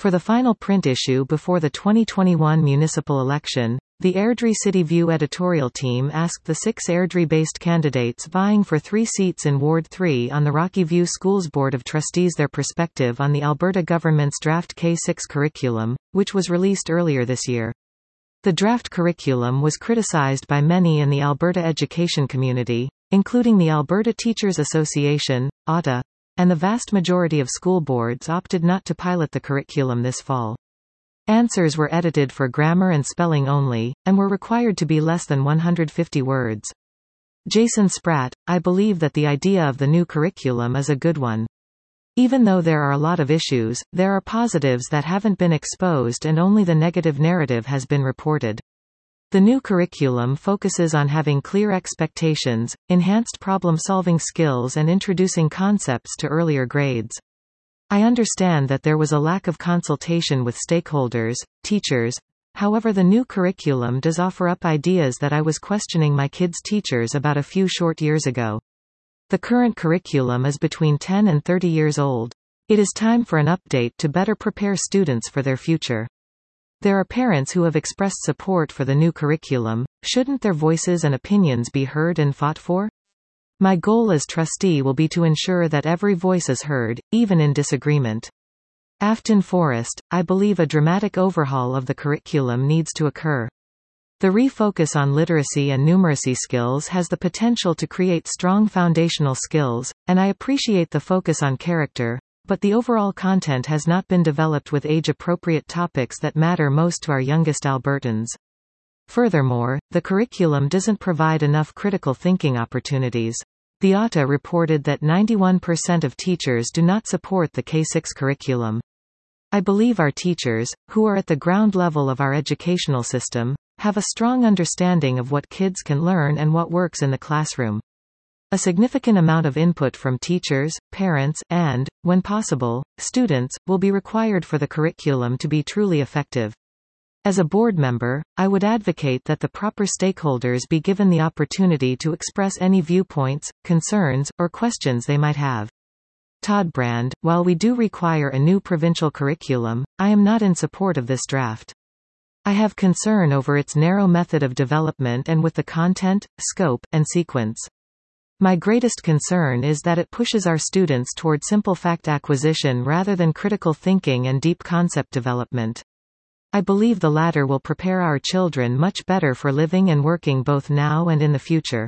For the final print issue before the 2021 municipal election, the Airdrie City View editorial team asked the 6 Airdrie-based candidates vying for 3 seats in Ward 3 on the Rocky View Schools Board of Trustees their perspective on the Alberta government's draft K6 curriculum, which was released earlier this year. The draft curriculum was criticized by many in the Alberta education community, including the Alberta Teachers Association, ATA, and the vast majority of school boards opted not to pilot the curriculum this fall. Answers were edited for grammar and spelling only, and were required to be less than 150 words. Jason Spratt, I believe that the idea of the new curriculum is a good one. Even though there are a lot of issues, there are positives that haven't been exposed and only the negative narrative has been reported. The new curriculum focuses on having clear expectations, enhanced problem-solving skills and introducing concepts to earlier grades. I understand that there was a lack of consultation with stakeholders, teachers. However, the new curriculum does offer up ideas that I was questioning my kids' teachers about a few short years ago. The current curriculum is between 10 and 30 years old. It is time for an update to better prepare students for their future. There are parents who have expressed support for the new curriculum. Shouldn't their voices and opinions be heard and fought for? My goal as trustee will be to ensure that every voice is heard, even in disagreement. Afton Forest, I believe a dramatic overhaul of the curriculum needs to occur. The refocus on literacy and numeracy skills has the potential to create strong foundational skills, and I appreciate the focus on character, but the overall content has not been developed with age-appropriate topics that matter most to our youngest Albertans. Furthermore, the curriculum doesn't provide enough critical thinking opportunities. The ATA reported that 91% of teachers do not support the K6 curriculum. I believe our teachers, who are at the ground level of our educational system, have a strong understanding of what kids can learn and what works in the classroom. A significant amount of input from teachers, parents, and, when possible, students, will be required for the curriculum to be truly effective. As a board member, I would advocate that the proper stakeholders be given the opportunity to express any viewpoints, concerns, or questions they might have. Todd Brand, while we do require a new provincial curriculum, I am not in support of this draft. I have concern over its narrow method of development and with the content, scope, and sequence. My greatest concern is that it pushes our students toward simple fact acquisition rather than critical thinking and deep concept development. I believe the latter will prepare our children much better for living and working both now and in the future.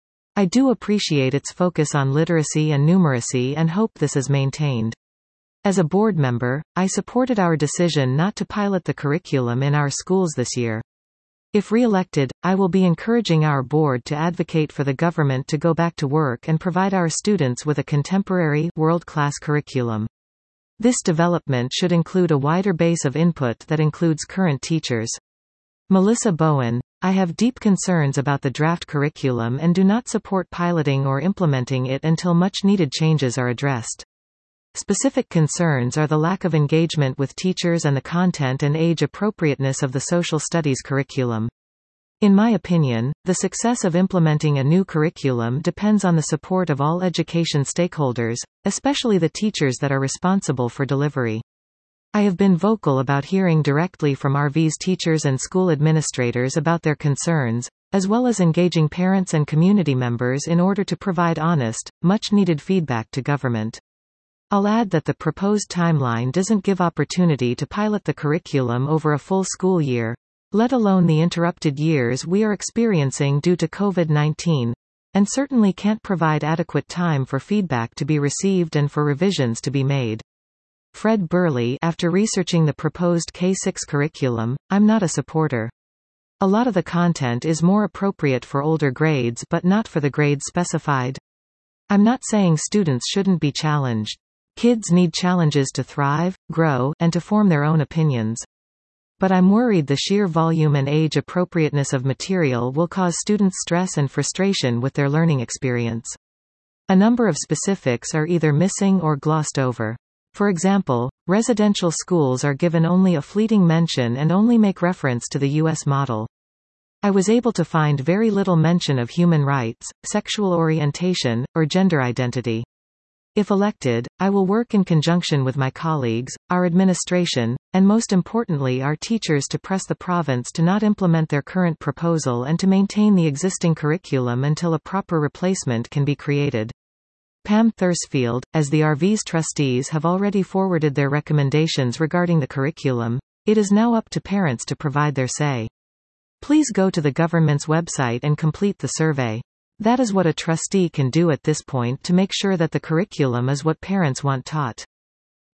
I do appreciate its focus on literacy and numeracy and hope this is maintained. As a board member, I supported our decision not to pilot the curriculum in our schools this year. If re-elected, I will be encouraging our board to advocate for the government to go back to work and provide our students with a contemporary, world-class curriculum. This development should include a wider base of input that includes current teachers. Melissa Bowen, I have deep concerns about the draft curriculum and do not support piloting or implementing it until much-needed changes are addressed. Specific concerns are the lack of engagement with teachers and the content and age appropriateness of the social studies curriculum. In my opinion, the success of implementing a new curriculum depends on the support of all education stakeholders, especially the teachers that are responsible for delivery. I have been vocal about hearing directly from RV's teachers and school administrators about their concerns, as well as engaging parents and community members in order to provide honest, much-needed feedback to government. I'll add that the proposed timeline doesn't give opportunity to pilot the curriculum over a full school year, let alone the interrupted years we are experiencing due to COVID-19, and certainly can't provide adequate time for feedback to be received and for revisions to be made. Fred Burley, after researching the proposed K6 curriculum, I'm not a supporter. A lot of the content is more appropriate for older grades but not for the grades specified. I'm not saying students shouldn't be challenged. Kids need challenges to thrive, grow, and to form their own opinions. But I'm worried the sheer volume and age appropriateness of material will cause students stress and frustration with their learning experience. A number of specifics are either missing or glossed over. For example, residential schools are given only a fleeting mention and only make reference to the U.S. model. I was able to find very little mention of human rights, sexual orientation, or gender identity. If elected, I will work in conjunction with my colleagues, our administration, and most importantly our teachers to press the province to not implement their current proposal and to maintain the existing curriculum until a proper replacement can be created. Pam Thursfield, as the RV's trustees have already forwarded their recommendations regarding the curriculum, it is now up to parents to provide their say. Please go to the government's website and complete the survey. That is what a trustee can do at this point to make sure that the curriculum is what parents want taught.